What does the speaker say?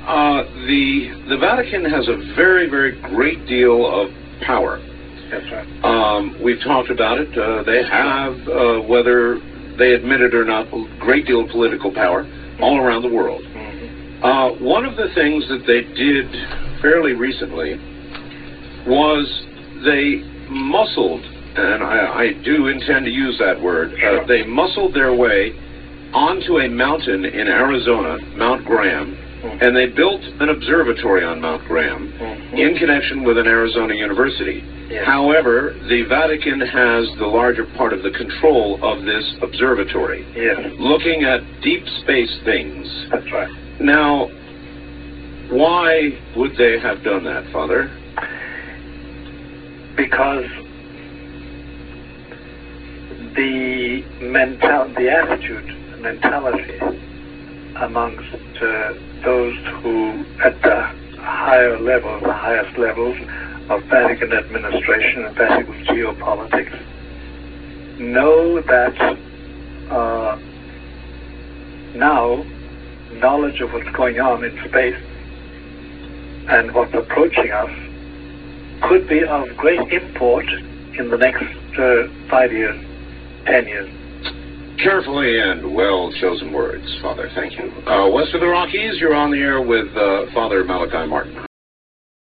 The Vatican has a very, very great deal of power. That's right. We've talked about it. They have, whether they admit it or not, a great deal of political power all around the world. One of the things that they did fairly recently was they muscled, and I do intend to use that word, they muscled their way onto a mountain in Arizona, Mount Graham, and they built an observatory on Mount Graham in connection with an Arizona university. Yes. However, the Vatican has the larger part of the control of this observatory, looking at deep space things. That's right. Now, why would they have done that, Father? Because the attitude, the mentality amongst those who at the higher levels, the highest levels of Vatican administration and Vatican geopolitics, know that now knowledge of what's going on in space and what's approaching us could be of great import in the next 5 years, 10 years. Carefully and well-chosen words, Father. Thank you. West of the Rockies, you're on the air with Father Malachi Martin.